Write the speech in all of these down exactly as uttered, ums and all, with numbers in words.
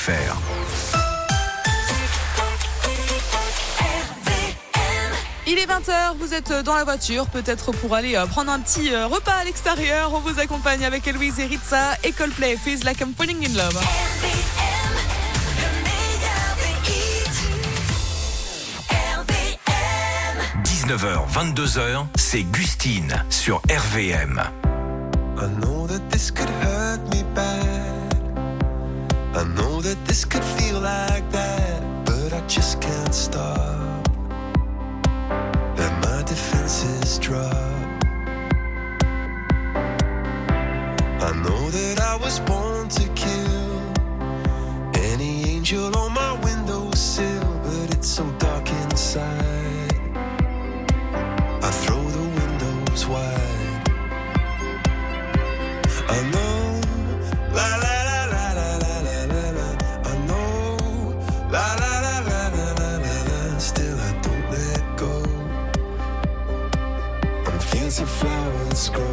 F R. Il est vingt heures, vous êtes dans la voiture, peut-être pour aller prendre un petit repas à l'extérieur. On vous accompagne avec Héloïse et Ritza et Coldplay, Feels Like I'm Falling in Love. dix-neuf heures, vingt-deux heures, c'est Gustine sur R V M. I know that this could hurt me bad. I know that this could feel like that, but I just can't stop. Let my defenses drop. I know that I was born to kill any angel on my windowsill, but it's so dark inside. I throw the windows wide. I know, la la la la la la la la la. I know, la la la la la la la la. Still I don't let go. I'm fancy flowers grow.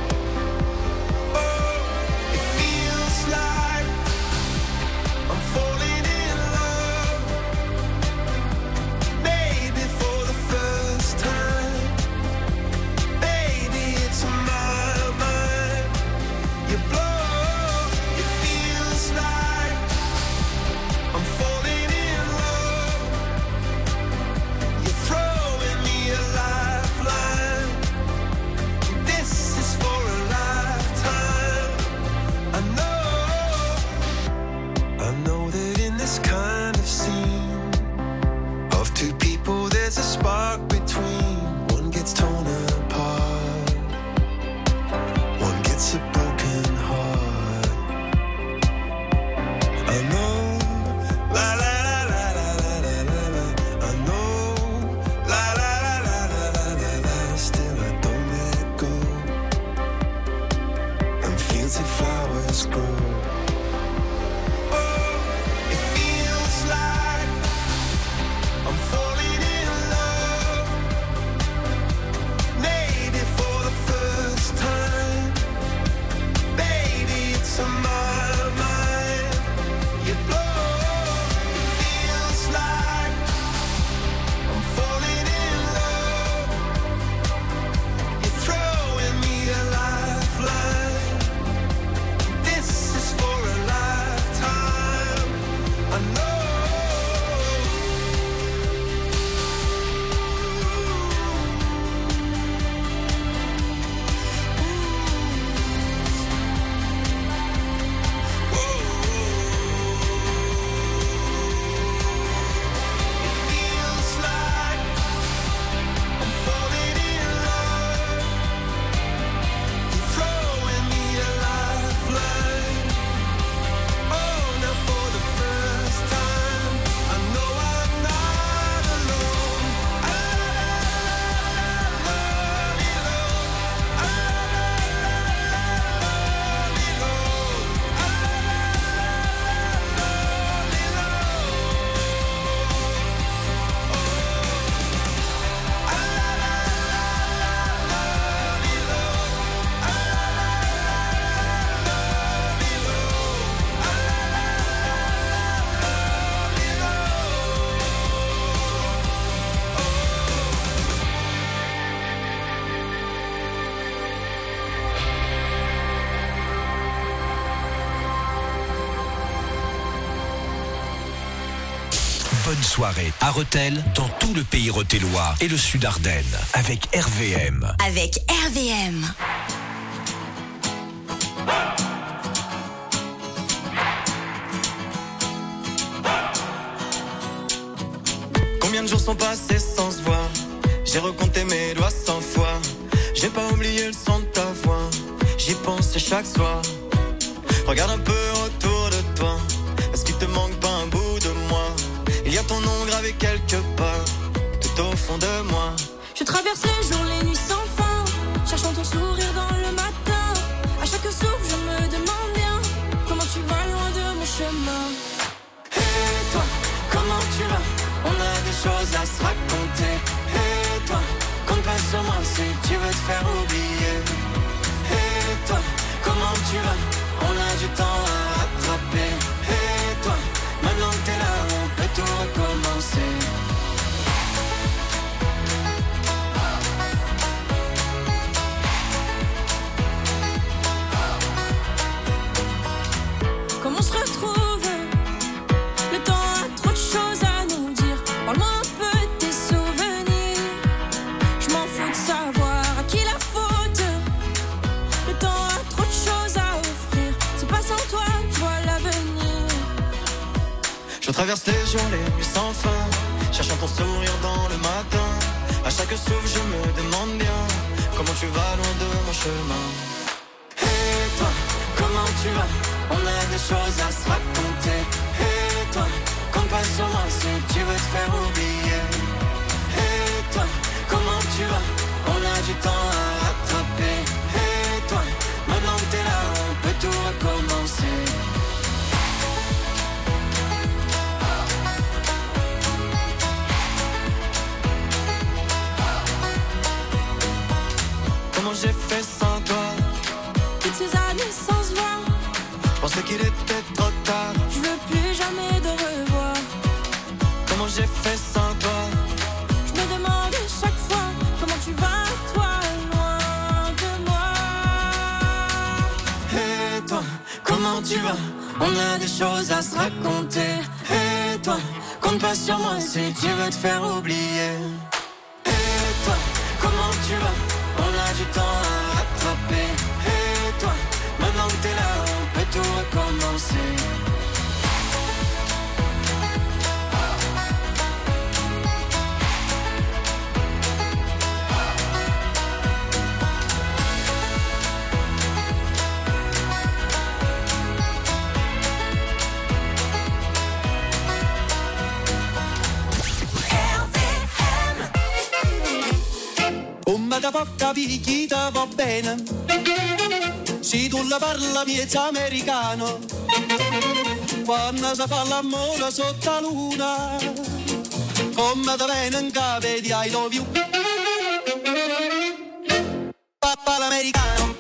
Bonne soirée à Rethel, dans tout le pays rothellois et le sud Ardennes, avec R V M. Avec R V M. Combien de jours sont passés sans se voir? J'ai recompté mes doigts cent fois. J'ai pas oublié le son de ta voix. J'y pense chaque soir. Regarde un peu autour de toi. Est-ce qu'il te manque pas un bout de moi? Il y a ton nom gravé quelque part, tout au fond de moi. Je traverse les jours, les nuits sans fin, cherchant ton sourire dans le matin. À chaque souffle, je me demande bien comment tu vas loin de mon chemin. Et toi, comment tu vas? On a des choses à se raconter. Et toi, compte pas sur moi si tu veux te faire oublier. Et toi, comment tu vas? On a du temps à rattraper. Et toi, Je traverse les jours, les nuits sans fin, cherchant ton sourire dans le matin. À chaque souffle je me demande bien comment tu vas loin de mon chemin. Et toi, comment tu vas? On a des choses à se raconter. Et toi, compte pas sur moi si tu veux te faire oublier. Et toi, comment tu vas? On a du temps à rattraper. Et toi, maintenant que t'es là, on peut tout recommencer. Comment j'ai fait sans toi? Toutes ces années sans se voir, je pensais qu'il était trop tard. Je veux plus jamais de revoir. Comment j'ai fait sans toi? Je me demande chaque fois comment tu vas, toi, loin de moi. Et toi, comment tu vas? On a des choses à se raconter. Et toi, compte pas sur moi si tu veux te faire oublier. Et toi, comment tu vas? On a du temps à rattraper. Et toi, maintenant que t'es là, on peut tout recommencer. Come da può capire chi ti va bene, se tu la parla miezza americano, quando si fa l'amore sotto la luna, come da viene in capo di I love you, papà l'americano.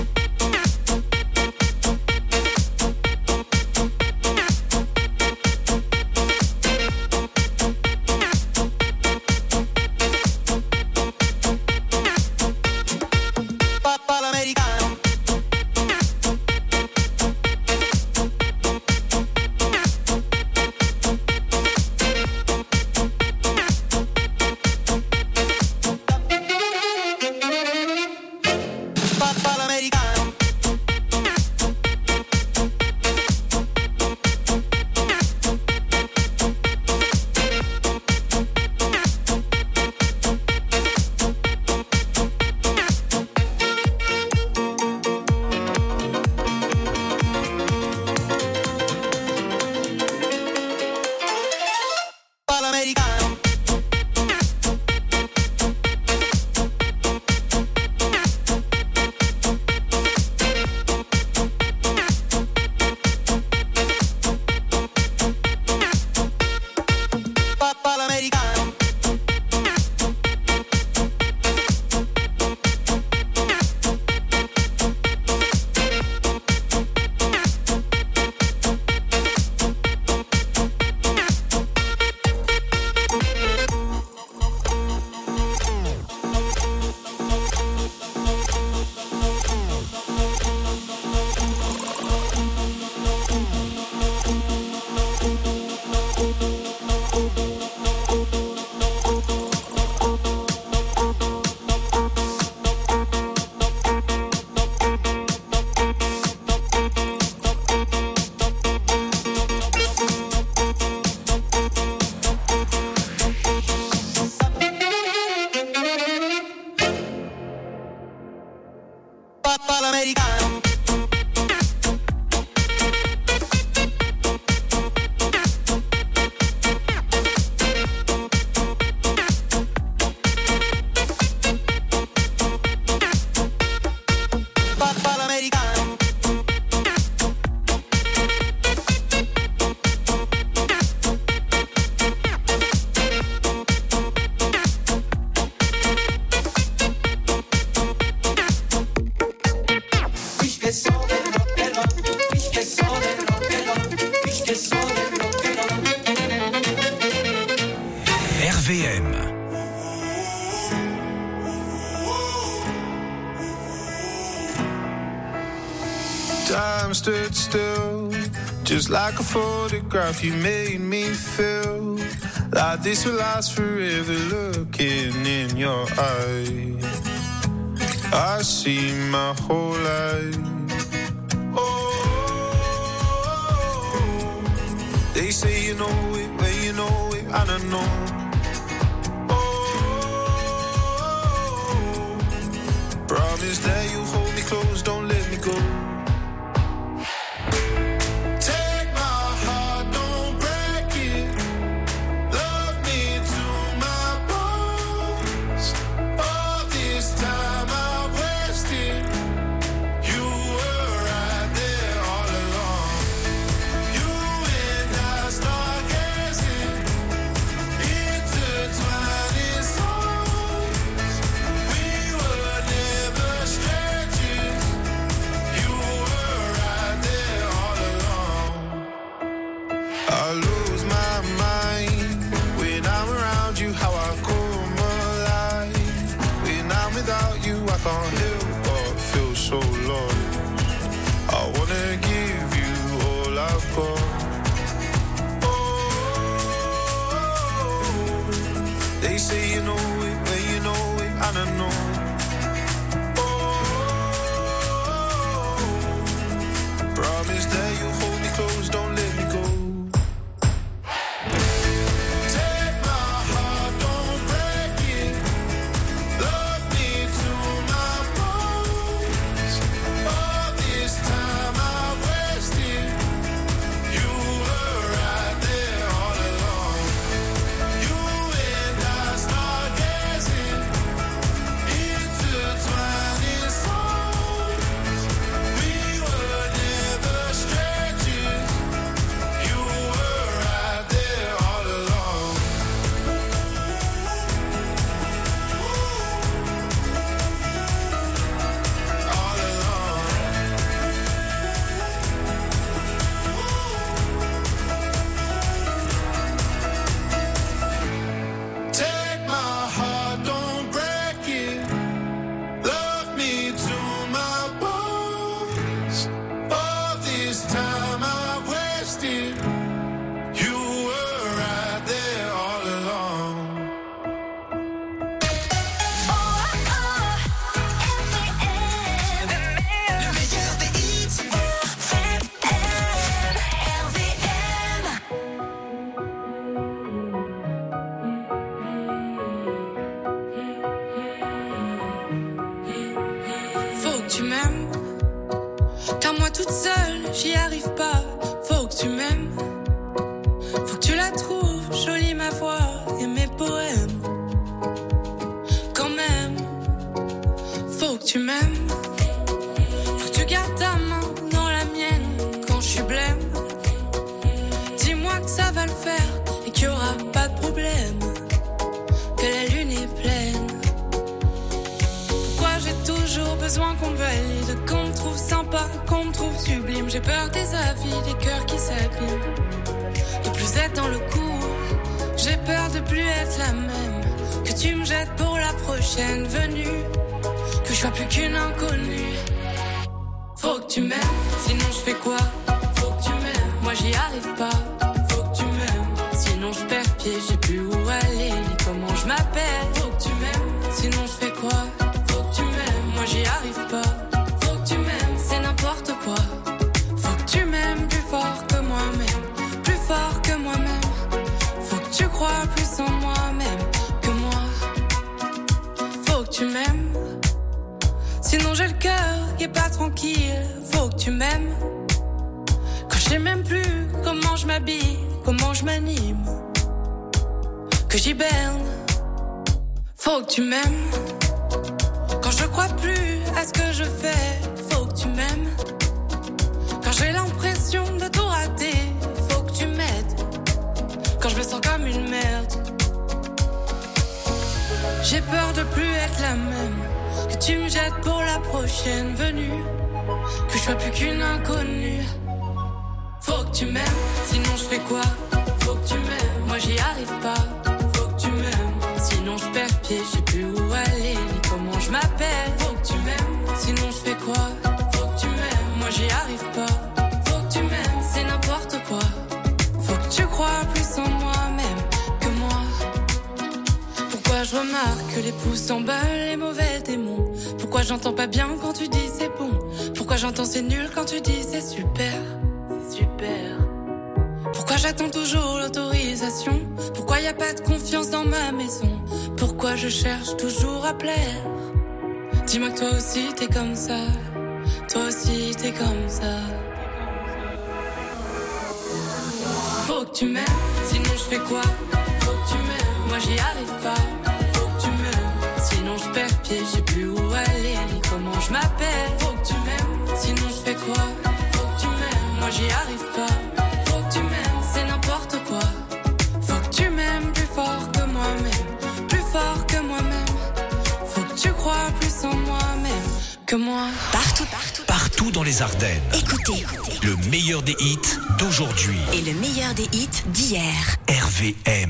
R V M. Time stood still, just like a photograph. You made me feel like this will last forever. Looking in your eyes, I see my whole life. Oh, they They say you know it, where you know it, I don't know. Oh, promise that you hold me close, don't let me go. Pourquoi j'entends c'est nul quand tu dis c'est super, c'est super. Pourquoi Pourquoi j'attends toujours l'autorisation? Pourquoi y a pas de confiance dans ma maison? Pourquoi je cherche toujours à plaire? Dis-moi que toi aussi t'es comme ça. Toi aussi t'es comme ça. Faut que tu m'aimes, sinon je fais quoi? Faut que tu m'aimes, moi j'y arrive pas. Faut que tu m'aimes, sinon je perds pied, je sais plus où aller ni comment je m'appelle. Faut que tu m'aimes, sinon je fais quoi? Faut que tu m'aimes, moi j'y arrive pas. Faut que tu m'aimes, c'est n'importe quoi. Faut que tu m'aimes plus fort que moi-même, plus fort que moi-même. Faut que tu crois plus en moi-même que moi. Partout, partout, partout dans les Ardennes. Écoutez, le meilleur des hits d'aujourd'hui et le meilleur des hits d'hier. R V M.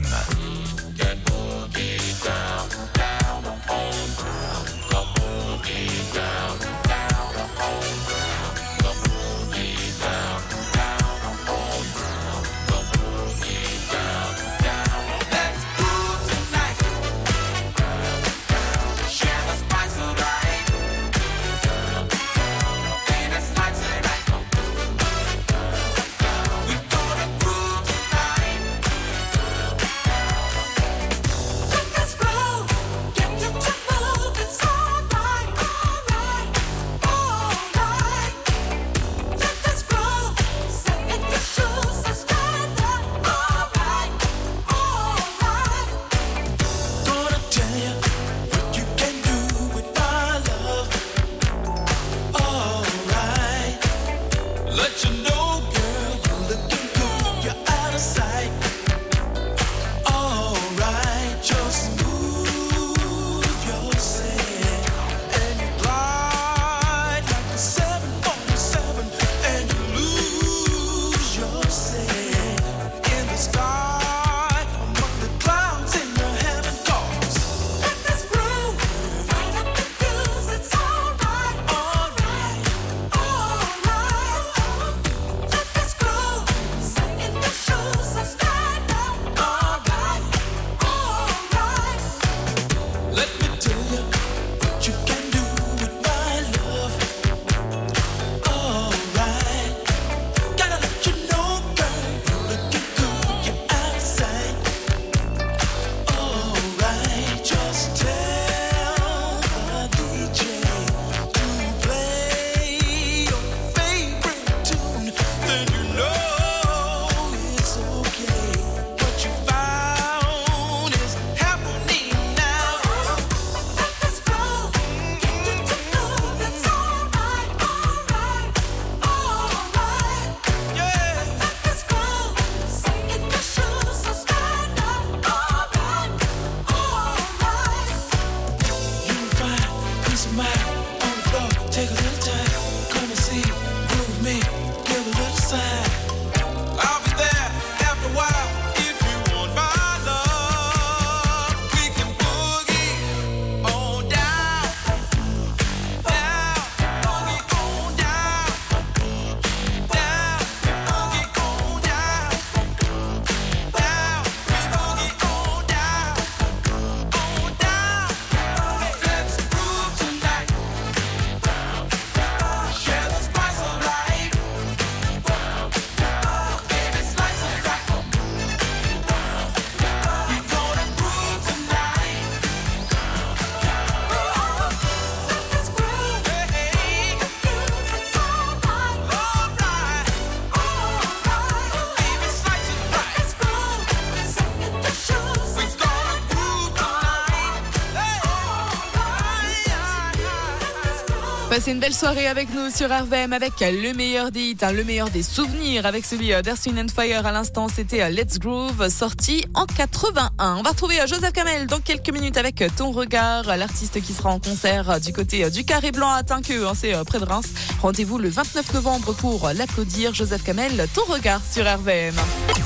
Passez une belle soirée avec nous sur R V M avec le meilleur des hits, hein, le meilleur des souvenirs avec celui d'Earth, Wind and Fire. À l'instant, c'était Let's Groove, sorti en quatre-vingt-un. On va retrouver Joseph Kamel dans quelques minutes avec Ton Regard, l'artiste qui sera en concert du côté du Carré Blanc à Tinqueux, hein, c'est près de Reims. Rendez-vous le vingt-neuf novembre pour l'applaudir. Joseph Kamel, Ton Regard sur R V M.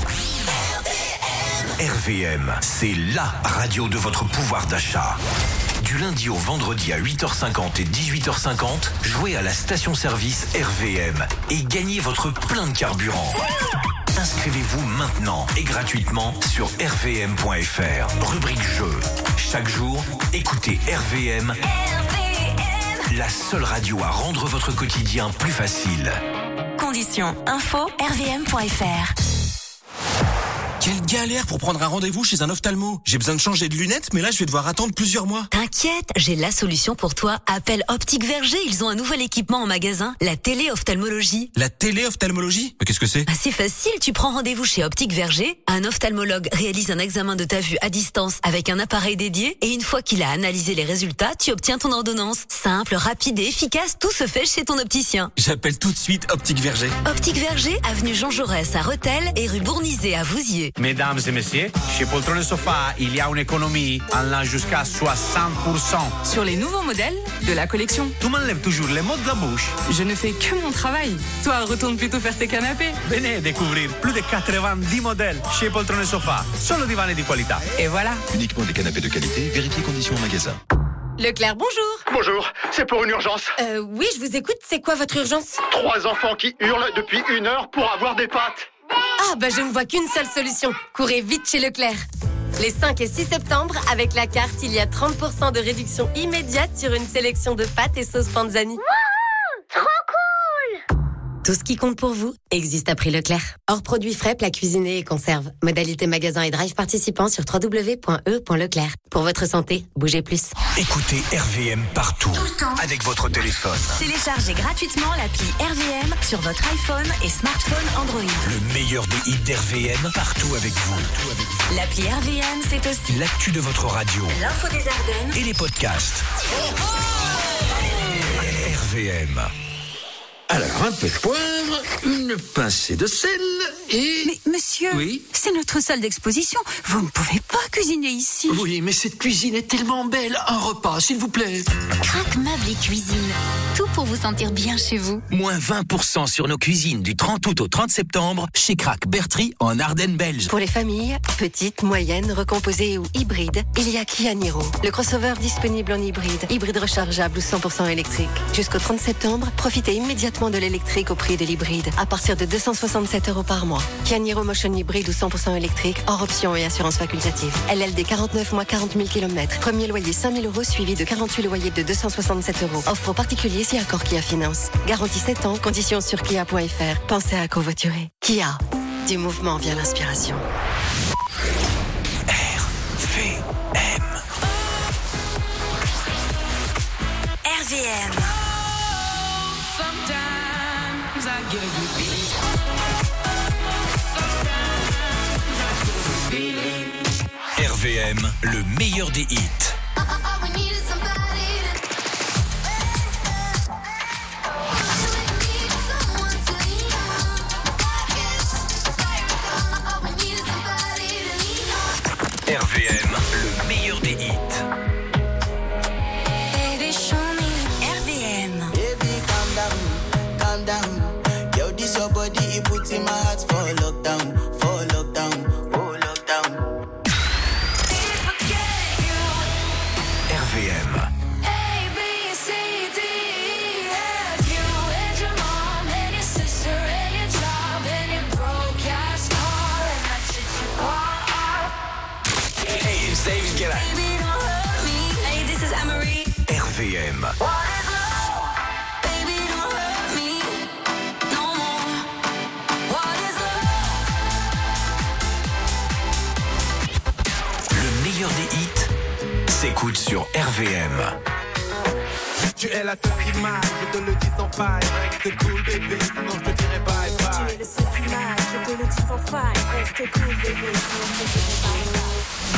R V M, c'est la radio de votre pouvoir d'achat. Du lundi au vendredi à huit heures cinquante et dix-huit heures cinquante, jouez à la station-service R V M et gagnez votre plein de carburant. Inscrivez-vous maintenant et gratuitement sur r v m point f r. Rubrique jeu. Chaque jour, écoutez R V M, la seule radio à rendre votre quotidien plus facile. Conditions info r v m point f r. Quelle galère pour prendre un rendez-vous chez un ophtalmo. J'ai besoin de changer de lunettes, mais là, je vais devoir attendre plusieurs mois. T'inquiète, j'ai la solution pour toi. Appelle Optique Verger, ils ont un nouvel équipement en magasin, la téléophtalmologie. La téléophtalmologie? Mais qu'est-ce que c'est? Ah, c'est facile, tu prends rendez-vous chez Optique Verger, un ophtalmologue réalise un examen de ta vue à distance avec un appareil dédié et une fois qu'il a analysé les résultats, tu obtiens ton ordonnance. Simple, rapide et efficace, tout se fait chez ton opticien. J'appelle tout de suite Optique Verger. Optique Verger, avenue Jean Jaurès à Rethel et rue Bournizet à Vouziers. Mesdames et messieurs, chez Poltrone Sofa, il y a une économie allant jusqu'à soixante pour cent. Sur les nouveaux modèles de la collection. Tu m'enlèves toujours les mots de la bouche. Je ne fais que mon travail. Toi, retourne plutôt faire tes canapés. Venez découvrir plus de quatre-vingt-dix modèles chez Poltrone Sofa. Solo divani di qualità. Et voilà. Uniquement des canapés de qualité. Vérifiez conditions en magasin. Leclerc, bonjour. Bonjour, c'est pour une urgence. Euh, oui, je vous écoute. C'est quoi votre urgence? Trois enfants qui hurlent depuis une heure pour avoir des pâtes. Ah, bah je ne vois qu'une seule solution. Courez vite chez Leclerc. Les cinq et six septembre, avec la carte, il y a trente pour cent de réduction immédiate sur une sélection de pâtes et sauces Panzani. Wouhou, trop cool! Tout ce qui compte pour vous existe à prix Leclerc. Hors produits frais, plats cuisinés et conserves. Modalité magasin et drive participants sur w w w point e point leclerc. Pour votre santé, bougez plus. Écoutez R V M partout, Tout le temps. avec votre téléphone. Téléchargez gratuitement l'appli R V M sur votre iPhone et smartphone Android. Le meilleur des hits d'R V M partout avec vous. L'appli R V M, c'est aussi L'actu de votre radio l'info des Ardennes et les podcasts. R V M. Alors, un peu de poivre, une pincée de sel et... Mais monsieur, oui, c'est notre salle d'exposition. Vous ne pouvez pas cuisiner ici. Oui, mais cette cuisine est tellement belle. Un repas, s'il vous plaît. Crac Meubles et Cuisine. Tout pour vous sentir bien chez vous. Moins vingt pour cent sur nos cuisines du trente août au trente septembre chez Crac Bertry en Ardennes belge. Pour les familles, petites, moyennes, recomposées ou hybrides, il y a Kia Niro. Le crossover disponible en hybride, hybride rechargeable ou cent pour cent électrique. Jusqu'au trente septembre, profitez immédiatement de l'électrique au prix de l'hybride, à partir de deux cent soixante-sept euros par mois. Kia Niro Motion hybride ou cent pour cent électrique, hors option et assurance facultative. L L D quarante-neuf mois, quarante mille kilomètres. Premier loyer cinq mille euros, suivi de quarante-huit loyers de deux cent soixante-sept euros. Offre aux particuliers si accord Kia Finance. Garantie sept ans, conditions sur kia point f r. Pensez à covoiturer. Kia, du mouvement vient l'inspiration. R V M. R V M. Sometimes I get a good feeling. Sometimes I get a good feeling. R V M, le meilleur des hits. R V M, le meilleur des hits. Baby, show me R V M. Baby, calm down, calm down. Yo, this your body, it puts in my heart for lockdown, for lockdown, oh lockdown. R V M. A, B, C, D, E, F. You and your mom and your sister and your job and your broke ass car and that shit you want. Hey, it's David Guetta. Baby, don't hurt me. Hey, this is Anne-Marie. R V M. What is love? Baby, don't hurt me no more. What is love? Le meilleur des hits s'écoute sur R V M. Tu es la seule image, je te le dis sans faille. Reste cool bébé, sinon je te dirai bye bye. Tu es la seule image, je te le dis sans faille. Reste cool bébé, sinon je te dirai bye bye.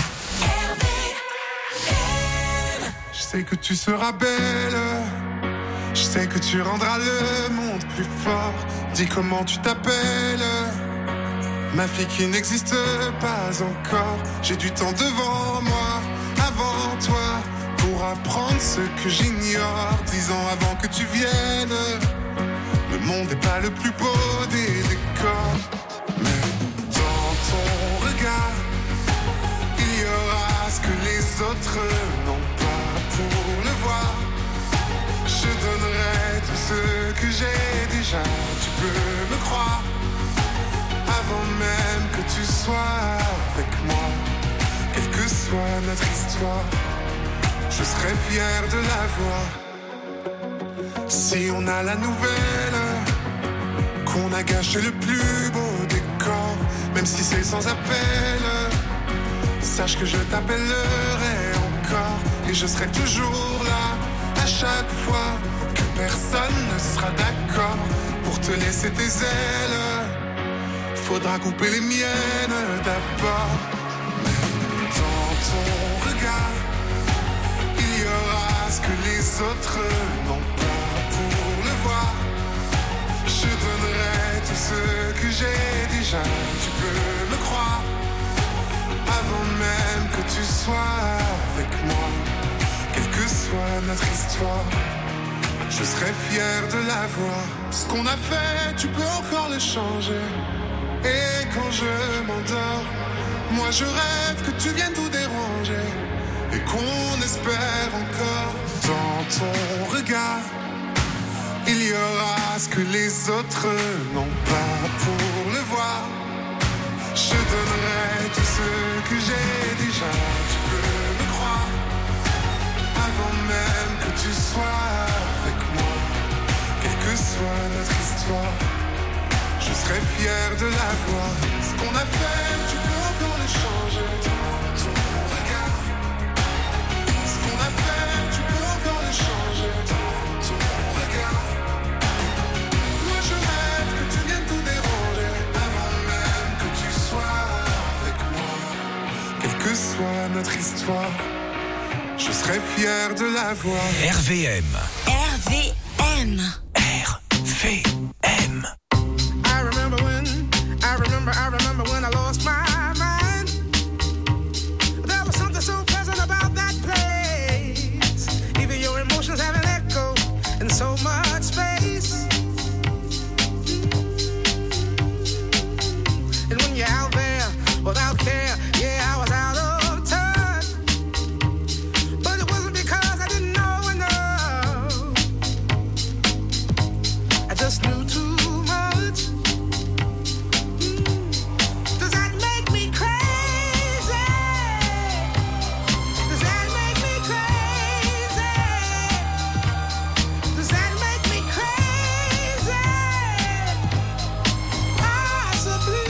Je sais que tu seras belle, je sais que tu rendras le monde plus fort. Dis comment tu t'appelles, ma fille qui n'existe pas encore. J'ai du temps devant moi, avant toi, pour apprendre ce que j'ignore. Dix ans avant que tu viennes, le monde n'est pas le plus beau des décors. Mais dans ton regard, il y aura ce que les autres n'ont pas. Pour le voir, je donnerai tout ce que j'ai déjà. Tu peux me croire, avant même que tu sois avec moi. Quelle que soit notre histoire, je serai fier de la voir. Si on a la nouvelle qu'on a gâché le plus beau décor, même si c'est sans appel. Sache que je t'appellerai encore et je serai toujours là à chaque fois que personne ne sera d'accord pour te laisser tes ailes. Faudra couper les miennes d'abord. Dans ton regard, il y aura ce que les autres n'ont pas pour le voir. Je donnerai tout ce que j'ai déjà, tu peux me croire. Avant même que tu sois avec moi, quelle que soit notre histoire, je serai fier de la voir. Ce qu'on a fait, tu peux encore le changer. Et quand je m'endors, moi je rêve que tu viennes tout déranger et qu'on espère encore. Dans ton regard, il y aura ce que les autres n'ont pas pour le voir. Je donnerai tout ce que j'ai déjà, tu peux me croire. Avant même que tu sois avec moi, quelle que soit notre histoire, je serai fier de la voir. Ce qu'on a fait, tu peux encore le changer. Dans ton regard, ce qu'on a fait, tu peux encore le changer. Dans ton regard, moi je rêve que tu viennes tout déranger avant même que tu sois avec moi. Quelle que soit notre histoire, je serai fier de la voir. R V M. R V M. R V M. I remember when, I remember, I remember when I lost my mind. There was something so pleasant about that place. Even your emotions have an echo in so much space. And when you're out there without care, yeah, I was out of touch. But it wasn't because I didn't know enough. I just knew too much. Does that make me crazy? Does that make me crazy? Does that make me crazy? Possibly.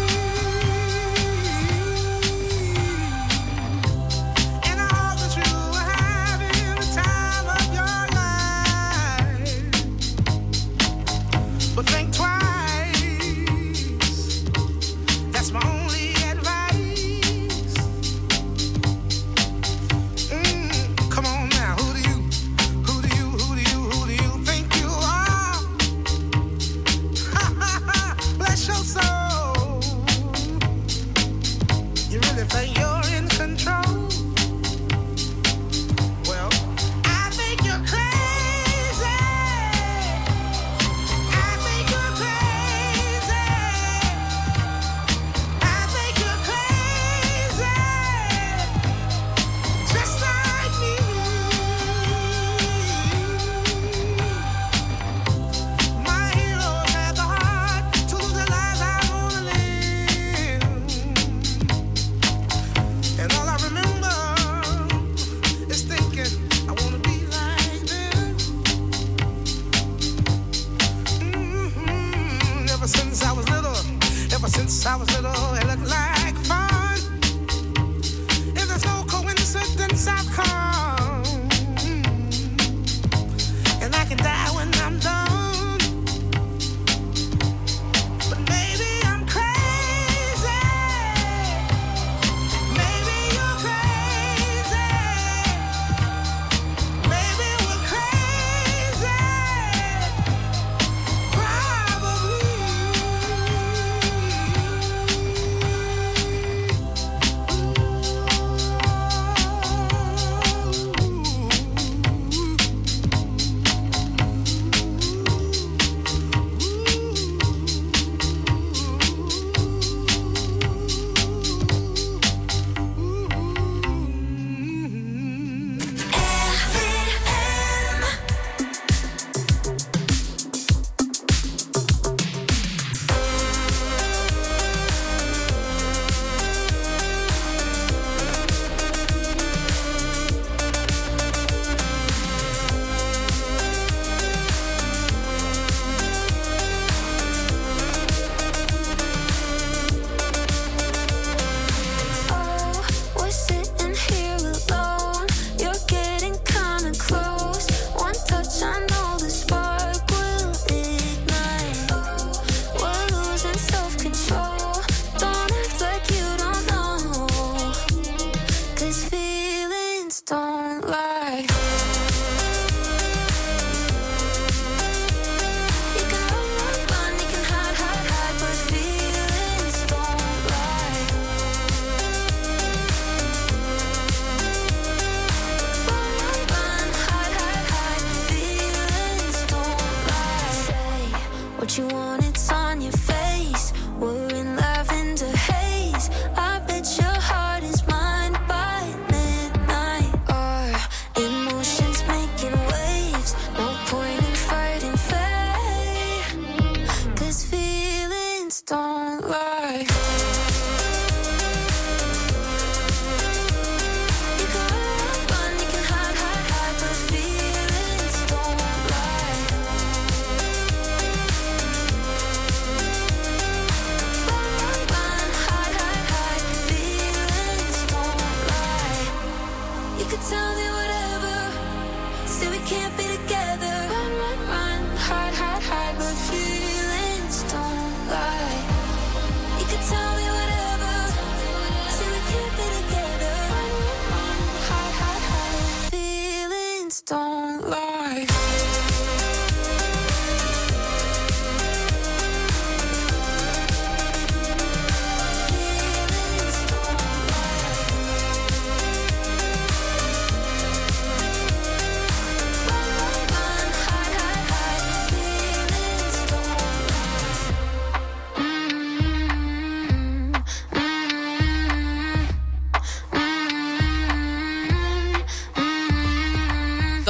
And I hope that you are having the time of your life. But think twice. That's my only advice. Mm, come on now, who do you, who do you, who do you, who do you think you are? Ha ha ha, bless your soul. You really think you're in control? Well, I think you're crazy. I think you're crazy. I think you're crazy. Just like me. My heroes had the heart to live the lives I wanna live.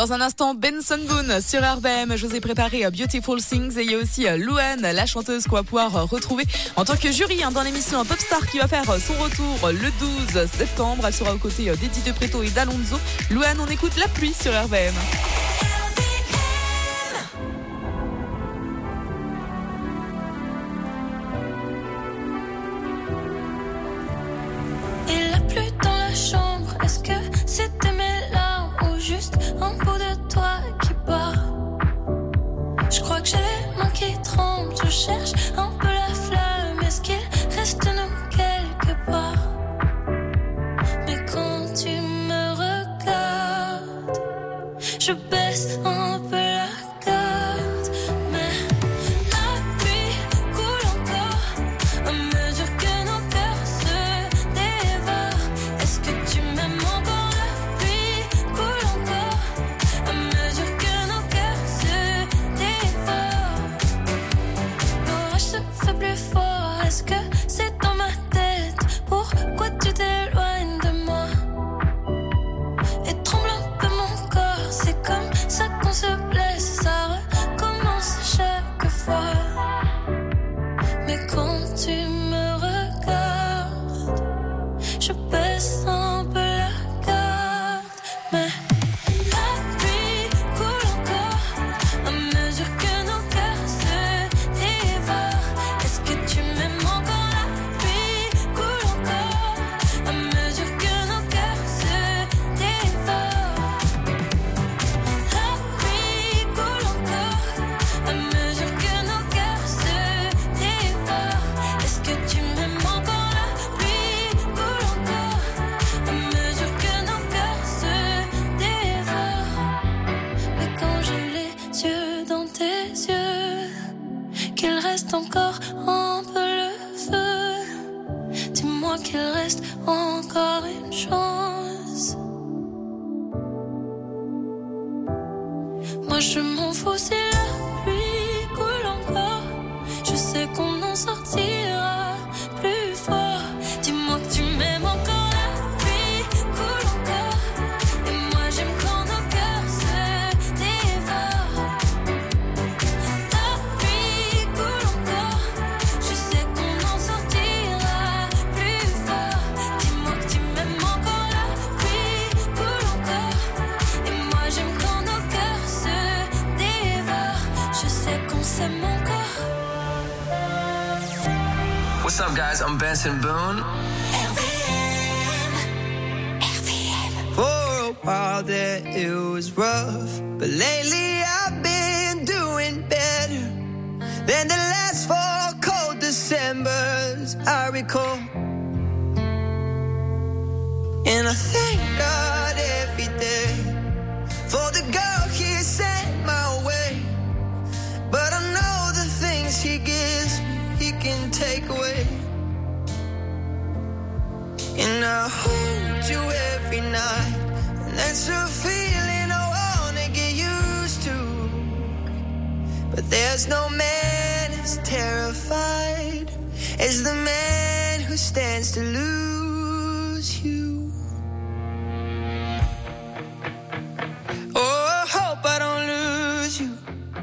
Dans un instant, Benson Boone sur R V M. Je vous ai préparé Beautiful Things et il y a aussi Louane, la chanteuse qu'on va pouvoir retrouver en tant que jury hein, dans l'émission Popstar qui va faire son retour le douze septembre. Elle sera aux côtés d'Eddie De Pretto et d'Alonso. Louane, on écoute La Pluie sur R V M. Il a plu dans la chambre. Est-ce que c'était mes larmes ou juste un bout de toi qui bat? Je crois que j'ai les mains qui tremblent. Je cherche un peu la flamme. Est-ce qu'il reste de nous quelque part? Mais quand tu me regardes, je baisse un peu la garde. Mais la pluie coule encore à mesure que nos cœurs se dévorent. Est-ce que tu m'aimes encore? La pluie coule encore à mesure que nos cœurs se dévorent. L'orage se fait plus fort. Est-ce que c'est dans ma tête? Pourquoi tu t'éloignes de moi? Et tremble un peu mon corps. C'est comme ça qu'on se blesse. Ça recommence chaque fois. Mais quand tu me regardes, je baisse un peu la garde. Mais la pluie coule encore à mesure que nos cœurs se dévorent. Est-ce que tu m'aimes encore? La pluie coule encore à mesure que nos cœurs se dévorent. La pluie coule encore à mesure que nos cœurs se dévorent. Est-ce que tu m'aimes encore? La pluie coule encore à mesure que nos cœurs se dévorent. Mais quand j'ai les yeux dans tes yeux, qu'il reste encore un peu le feu, dis-moi qu'il reste encore une chance. Moi je m'en fous si la pluie coule encore. Je sais qu'on en sortira plus fort. Dis-moi que tu m'aimes encore. La pluie coule encore et moi j'aime quand nos cœurs se dévorent. La pluie coule encore. Je sais qu'on en sortira plus fort. Dis-moi que tu m'aimes encore. La pluie coule encore et moi j'aime quand nos cœurs se dévorent. Je sais qu'on s'aime encore. What's up, guys? I'm Benson Boone. For a while there it was rough, but lately I've been doing better than the last four cold Decembers I recall. And I thank God every day for the girl He sent my way. But I know the things He gives me He can take away. And I hold you every night, and that's a feeling I wanna get used to. But there's no man as terrified as the man who stands to lose you. Oh, I hope I don't lose you.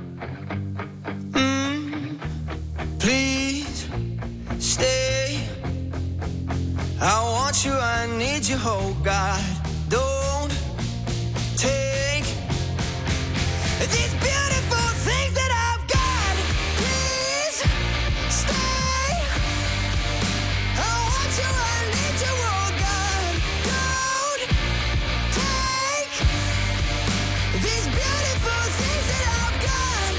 Mm, please stay. I want you, I need you, oh God. Don't take these beautiful things that I've got. Please stay. I want you, I need you, oh God. Don't take these beautiful things that I've got.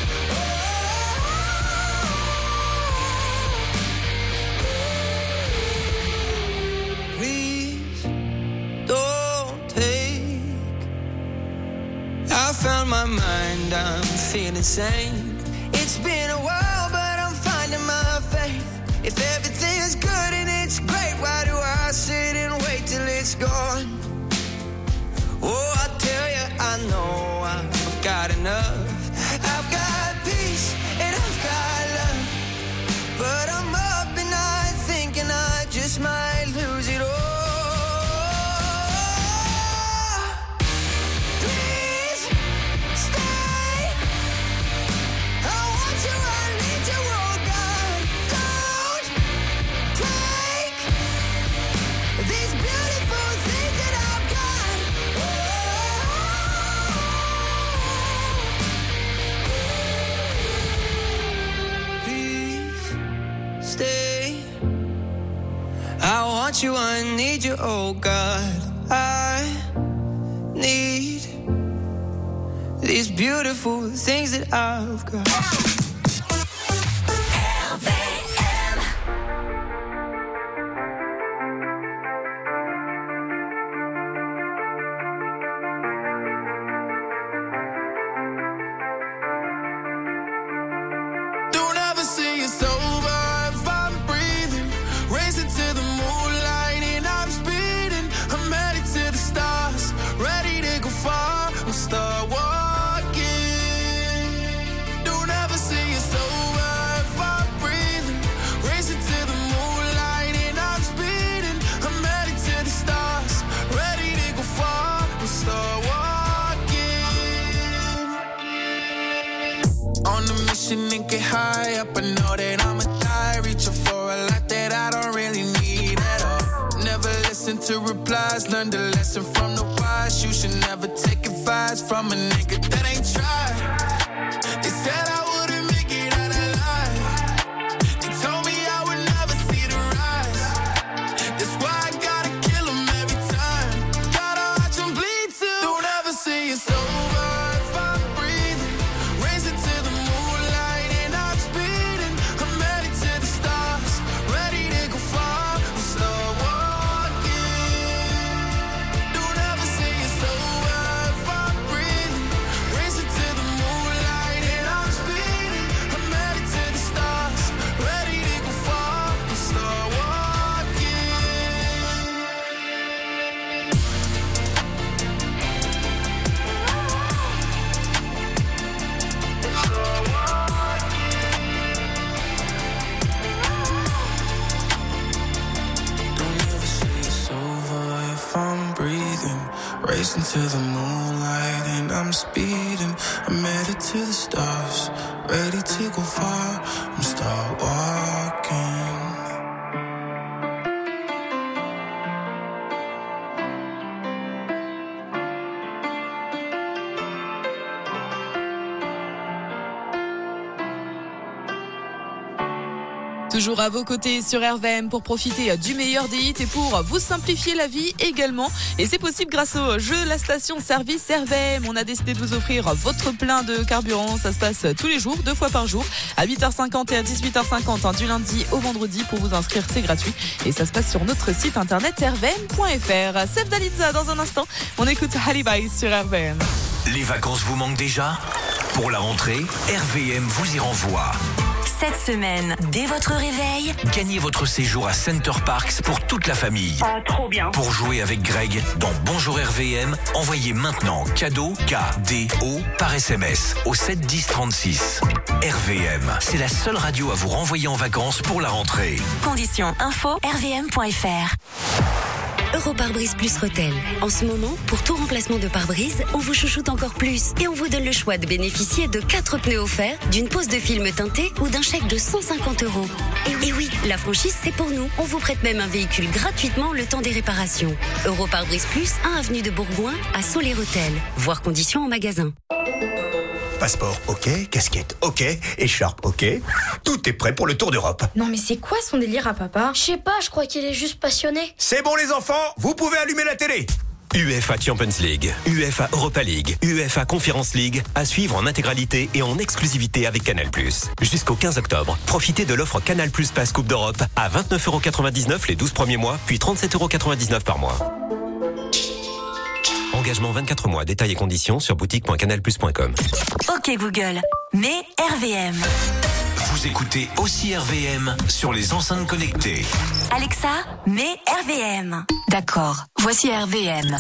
Please don't take. I found my mind, I'm feeling sane. It's been a while, but I'm finding my faith. If everything's good and it's great, why do I sit and wait till it's gone? Oh, I tell you, I know I've got enough. I've got peace and I've got love, but I'm up and I thinking I just might lose it all. Please want you, I need you, oh God. I need these beautiful things that I've got. And get high up, I know that I'ma die. Reaching for a lot that I don't really need at all. Never listen to replies, learn the lesson from the wise. You should never take advice from a nigga that ain't tried. They said I wouldn't make it out alive. They told me I would never see the rise. That's why I gotta kill them every time. Gotta watch them bleed too. Don't ever say it's over if I'm breathing. Raise it to the racing to the moonlight and I'm speeding. I'm headed to the stars, ready to go far. I'm start walking. Toujours à vos côtés sur R V M pour profiter du meilleur des hits et pour vous simplifier la vie également. Et c'est possible grâce au jeu La Station Service R V M. On a décidé de vous offrir votre plein de carburant. Ça se passe tous les jours, deux fois par jour, à huit heures cinquante et à dix-huit heures cinquante, hein, du lundi au vendredi. Pour vous inscrire, c'est gratuit. Et ça se passe sur notre site internet r v m point f r. Sef Dalitza dans un instant. On écoute Halibai sur R V M. Les vacances vous manquent déjà ? Pour la rentrée, R V M vous y renvoie. Cette semaine, dès votre réveil, gagnez votre séjour à Center Parcs pour toute la famille. Ah, trop bien. Pour jouer avec Greg dans Bonjour R V M, envoyez maintenant cadeau K D O par S M S au sept dix trente-six. R V M, c'est la seule radio à vous renvoyer en vacances pour la rentrée. Conditions info r v m point f r. Europare-brise plus Rethel. En ce moment, pour tout remplacement de pare-brise, on vous chouchoute encore plus et on vous donne le choix de bénéficier de quatre pneus offerts, d'une pose de film teinté ou d'un chèque de cent cinquante euros. Et oui, la franchise, c'est pour nous. On vous prête même un véhicule gratuitement le temps des réparations. Europare-brise plus, un avenue de Bourgoin à Soler-Rethel. Voir conditions en magasin. Passeport, ok. Casquette, ok. Écharpe, ok. Tout est prêt pour le Tour d'Europe. Non mais c'est quoi son délire à papa? Je sais pas, je crois qu'il est juste passionné. C'est bon les enfants, vous pouvez allumer la télé. UEFA Champions League, UEFA Europa League, UEFA Conference League, à suivre en intégralité et en exclusivité avec Canal plus. Jusqu'au quinze octobre, profitez de l'offre Canal plus Pass Coupe d'Europe à vingt-neuf euros quatre-vingt-dix-neuf les douze premiers mois, puis trente-sept euros quatre-vingt-dix-neuf par mois. Engagement vingt-quatre mois, détails et conditions sur boutique point canal plus point com. Ok Google, mets R V M. Vous écoutez aussi R V M sur les enceintes connectées. Alexa, mets R V M. D'accord, voici R V M.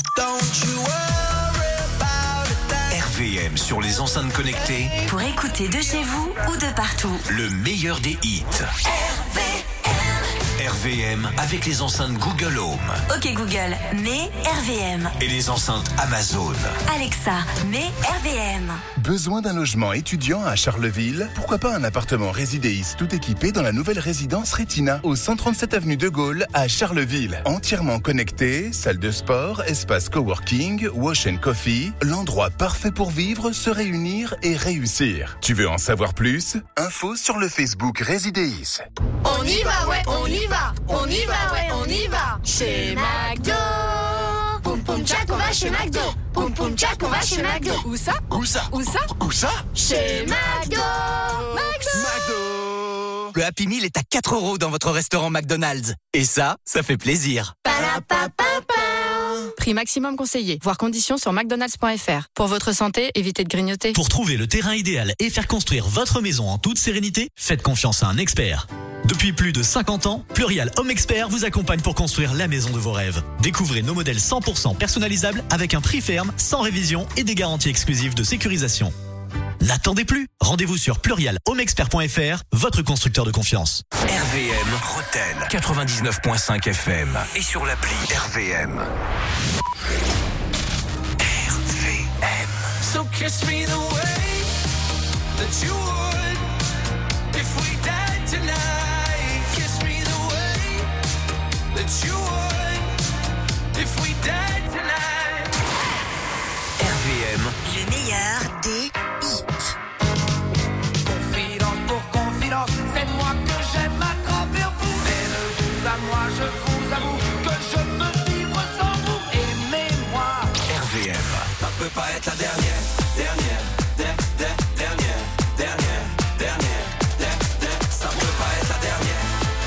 R V M sur les enceintes connectées. Pour écouter de chez vous ou de partout. Le meilleur des hits. R V M. R V M avec les enceintes Google Home. Ok Google, mets R V M. Et les enceintes Amazon. Alexa, mets R V M. Besoin d'un logement étudiant à Charleville? Pourquoi pas un appartement Résidéis tout équipé dans la nouvelle résidence Retina au cent trente-sept avenue de Gaulle à Charleville. Entièrement connecté, salle de sport, espace coworking, wash and coffee, l'endroit parfait pour vivre, se réunir et réussir. Tu veux en savoir plus? Info sur le Facebook Résidéis. On y va, ouais, on y va. va, on y va, ouais, on y va. Chez McDo. Poum poum tchac, on va chez McDo. Poum poum tchac, on va chez McDo. Où ça? Où ça? Où ça? Où ça? Chez McDo. McDo. McDo. Le Happy Meal est à quatre euros dans votre restaurant McDonald's. Et ça, ça fait plaisir. Prix maximum conseillé. Voir conditions sur mcdonalds point f r. Pour votre santé, évitez de grignoter. Pour trouver le terrain idéal et faire construire votre maison en toute sérénité, faites confiance à un expert. Depuis plus de cinquante ans, Plurial Home Expert vous accompagne pour construire la maison de vos rêves. Découvrez nos modèles cent pour cent personnalisables avec un prix ferme, sans révision et des garanties exclusives de sécurisation. N'attendez plus. Rendez-vous sur plurial home expert point f r, votre constructeur de confiance. R V M Rotel quatre-vingt-dix-neuf point cinq F M et sur l'appli R V M. R V M. So kiss me the way that you would if we died tonight. Kiss me the way that you would if we died tonight. R V M. Le meilleur des hits. Confidence pour confidence, c'est moi que j'aime à travers vous. Mais de vous à moi, je vous avoue que je peux vivre sans vous. Aimez-moi. R V M. Ça peut pas être la dernière, dernière, der, der, dernière, dernière, dernière, der, der. Ça peut pas être la dernière.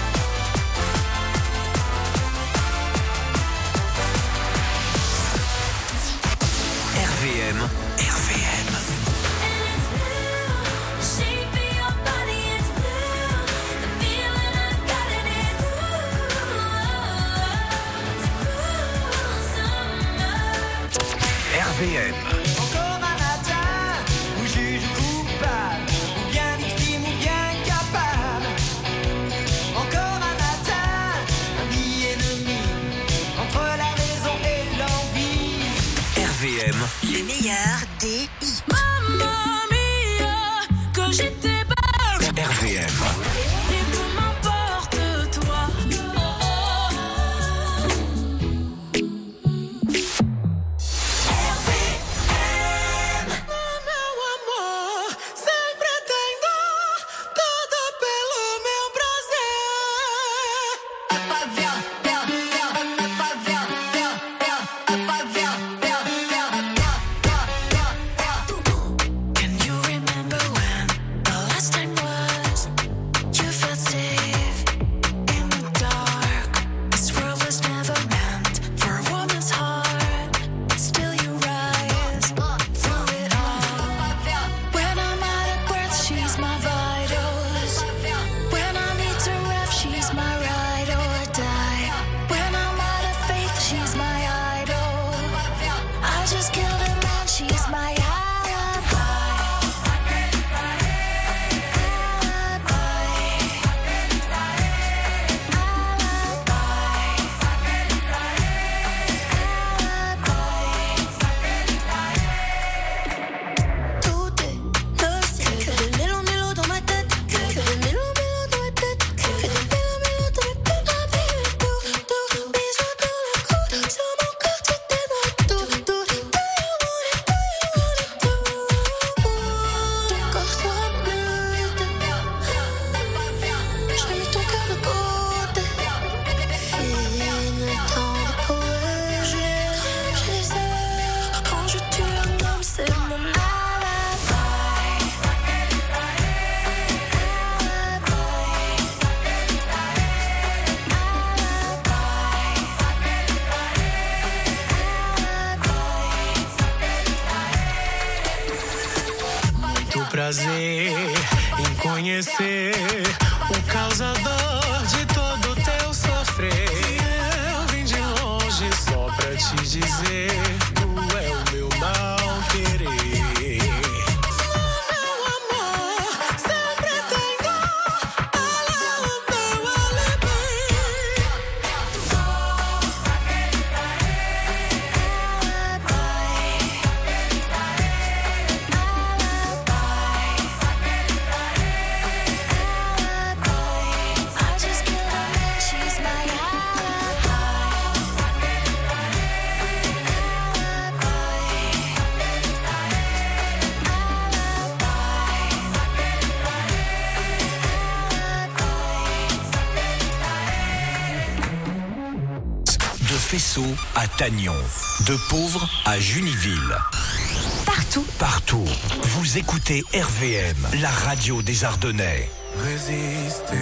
R V M. R V M. R V M. Encore un matin où juge coupable, ou bien victime ou bien capable. Encore un matin, un mi-ennemi entre la raison et l'envie. R V M. Le meilleur des hits. Mamma mia, que j'étais belle. R V M. Et peu m'importe toi. Can you remember when the last time was? You felt safe in the dark. This world was never meant for a woman's heart, but still you rise through it all. When I'm out of breath, she's my vitals. When I need to rest, she's my ride or die. When I'm out of faith, she's my idol. I just killed a man, she's my alibi. Tout est nocif. Que des mélos mélos dans ma tête. Que des mélos mélos dans ma tête. Que des mélos mélos dans ma tête. Ah baby, tout, tout, bisous dans le cou. Sur mon corps tu t'es dans tout, tout. Do you want it, do you want it, tout. Ton corps sera bleu. J'ai mis ton cœur de côté. Fini le temps de courir. J'ai j'ai les heures. Quand je tue un homme, c'est mon alibi. Muito prazer em conhecer o causador de todo teu sofrer. Eu vim de longe só pra te dizer, tu é o meu mal querer. Meu amor, sempre tenho ela o meu alibi. I just killed a man, she's my alibi. Dessau à Tagnon, de Pauvres à Juniville. Partout. Partout. Vous écoutez R V M, la radio des Ardennais. Résister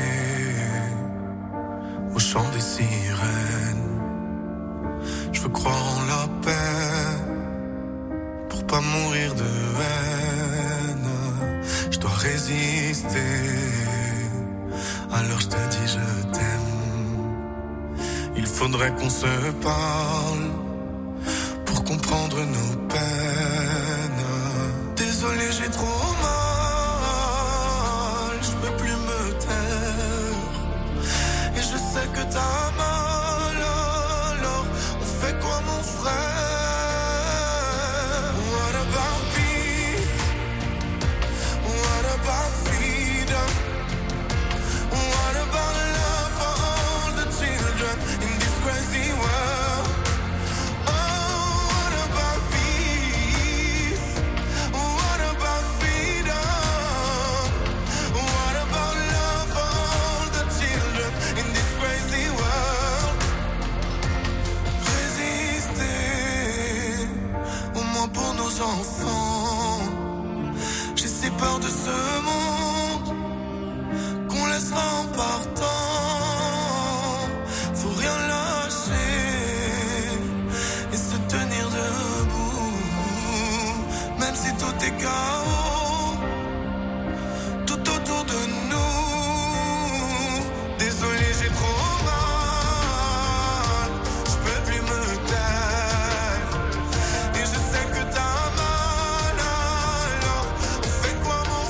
au chant des sirènes. Je veux croire en la paix pour pas mourir de haine. Je dois résister. Alors je te dis je t'aime. Il faudrait qu'on se parle pour comprendre nos peines. Désolé, j'ai trop mal, je peux plus me taire. Et je sais que t'as mal, alors on fait quoi mon frère? What about peace? What about freedom? What about love for all the children in this crazy world? Oh, what about peace? What about freedom? What about love for all the children in this crazy world? Résister, au moins pour nos enfants. J'ai si peur de ce monde qu'on laissera en partant. Faut rien lâcher et se tenir debout, même si tout est chaos tout autour de nous. Désolé, j'ai trop mal, je peux plus me taire. Et je sais que t'as mal, alors on fait quoi mon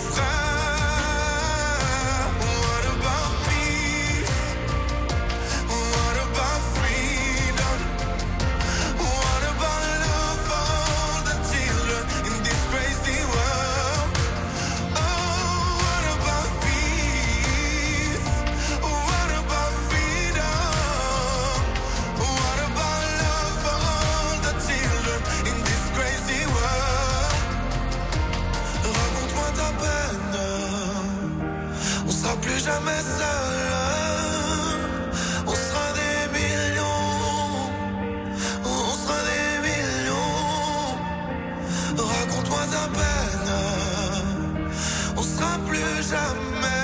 frère? What about peace? What about freedom? What about love for all the children in this crazy world? Oh, what about peace? What about freedom? What about love for all the children in this crazy world? Raconte-moi ta peine, on sera plus jamais seul. On sera des millions, on sera des millions. Raconte-moi ta peine, on sera plus jamais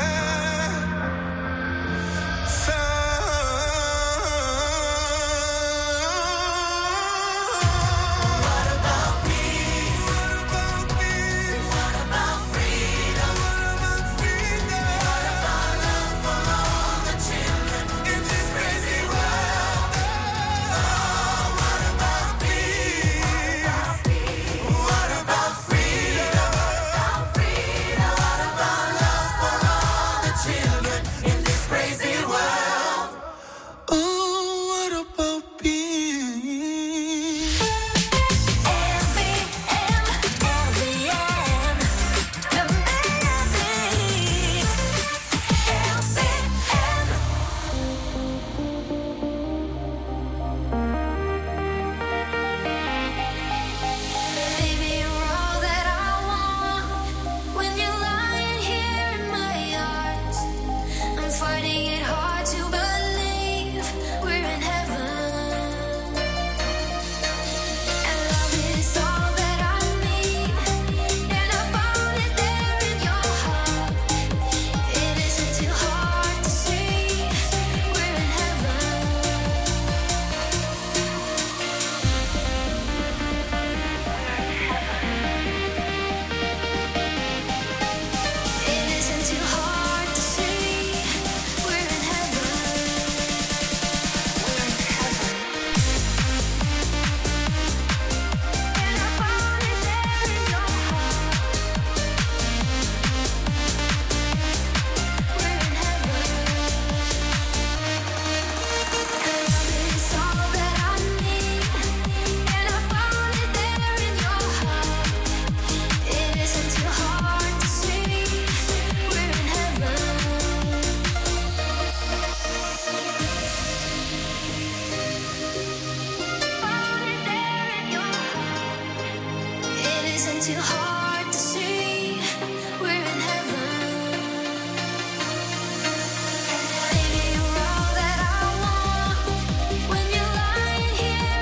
What about peace? What about peace? What about freedom? What about freedom? What about love for all the children in this crazy world? Oh, what about peace? What about freedom? What about love for all the children in this crazy world? Oh, what about peace? R V M, R V M, the meilleur des hits. R V M. Baby, you're all that I want. When you're lying here in my arms, I'm finding it hard to believe we're in heaven. And love is all that I need, and I found it there in your heart. It isn't too hard to see we're in heaven. It isn't too hard to see we're in heaven. We're in heaven. And I found it there in your heart. We're in heaven. And love is all that I need, and I found it there in your heart. It isn't too hard to see we're in heaven. It isn't too hard to see we're in heaven. Baby, you're all that I want. When you're lying here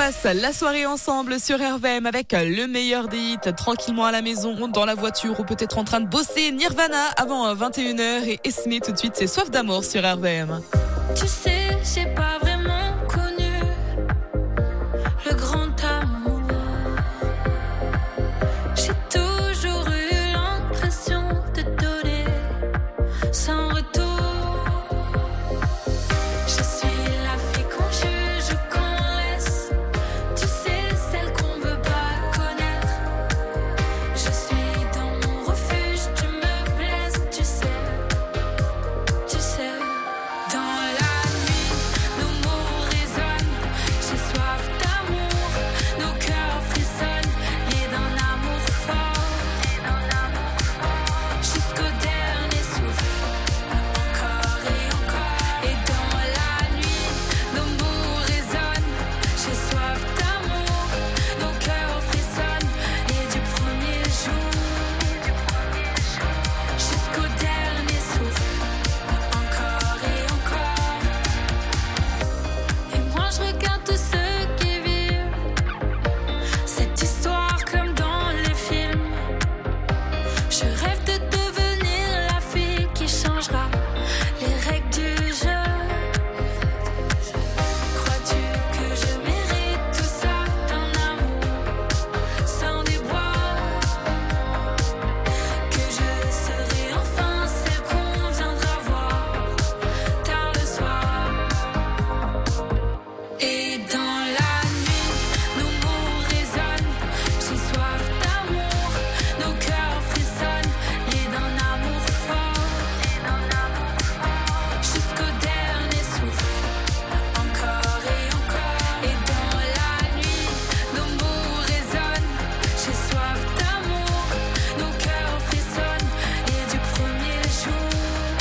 passe la soirée ensemble sur R V M avec le meilleur des hits, tranquillement à la maison, dans la voiture ou peut-être en train de bosser. Nirvana avant vingt et une heures et Esme tout de suite, c'est Soif d'amour sur R V M. Tu sais, j'ai pas vraiment connu le grand amour. J'ai toujours eu l'impression de donner sans retour. Je suis la fille qu'on juge, qu'on laisse. Tu sais, celle qu'on veut pas connaître. Je suis dans mon refuge, tu me blesses, tu sais. Tu sais, dans la nuit, nos mots résonnent. J'ai soif d'amour, nos cœurs frissonnent. Liés d'un amour fort, jusqu'au dernier souffle. Encore et encore. Et dans la nuit, nos mots résonnent. J'ai soif d'amour, nos cœurs frissonnent. Et du premier jour jusqu'au dernier souffle. Encore et encore. Et moi je regarde tous ceux qui vivent cette histoire comme dans les films. Je rêve de devenir la fille qui changera les règles du jeu. Crois-tu que je mérite tout ça, d'un amour sans déboire? Que je serai enfin celle qu'on viendra voir tard le soir. Et dans la nuit, nos mots résonnent. J'ai soif d'amour, nos cœurs frissonnent. Liés d'un amour fort, jusqu'au dernier souffle. Encore et encore. Et dans la nuit, nos mots résonnent. J'ai soif d'amour, nos cœurs frissonnent. Et du premier jour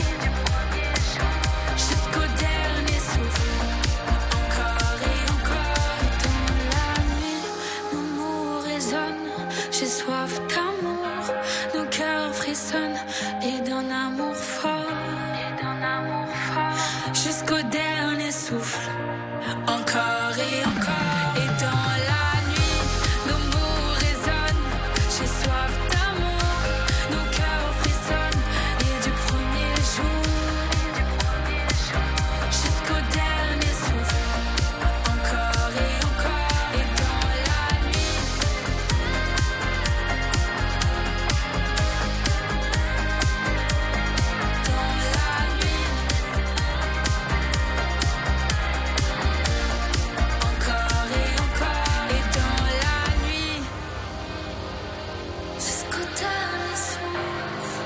jusqu'au dernier souffle. Encore et encore. Dans la nuit, nos mots résonnent. J'ai soif d'amour, nos cœurs frissonnent. Et d'un amour fort, jusqu'au dernier souffle. Encore et encore. Et dans la nuit, nos mots résonnent. J'ai soif d'amour, nos cœurs frissonnent. Et du premier jour jusqu'au dernier souffle. Encore et encore. Et dans la nuit, dans la nuit, encore et encore. Et dans la nuit, jusqu'au dernier souffle.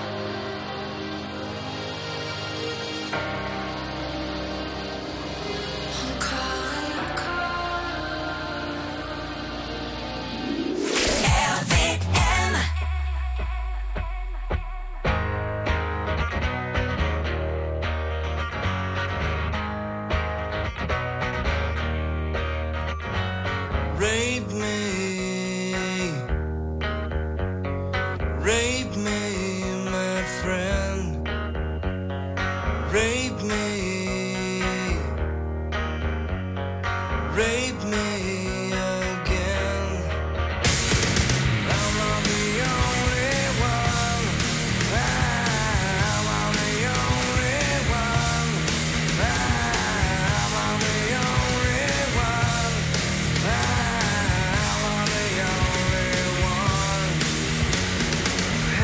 Encore et encore. R V M. Rape me, rape me, my friend. Rape me, rape me again. I'm not the only one. I'm not the only one. I'm not the only one. I'm not the only one.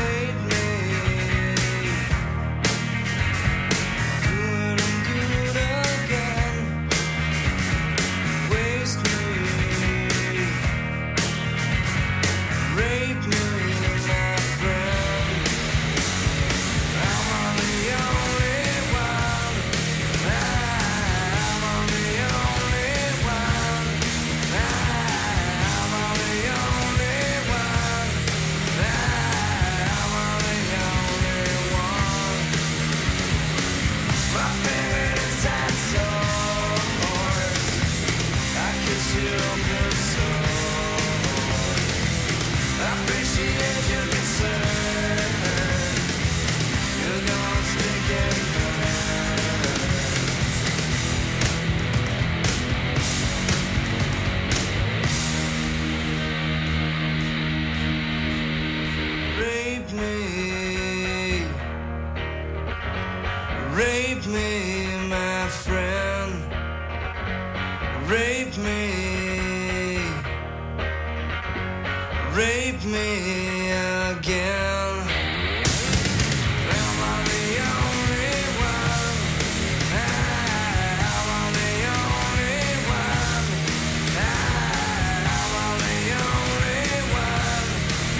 me, rape me, my friend, rape me, rape me again. Am I the only one? Am I the only one? Am I the only one?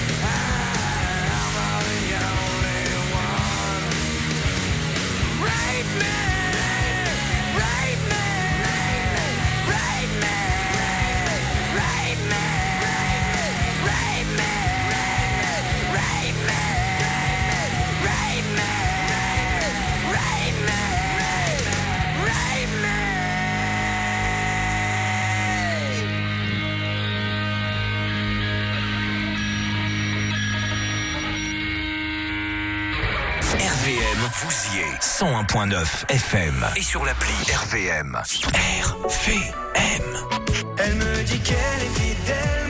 Am I the only one? Rape me, rape me, rape me, rape me, rape me, rape me, rape me, rape me, rape me. R V M, vous y êtes. cent un point neuf F M. Et sur l'appli R V M. R V M. Elle me dit qu'elle est fidèle.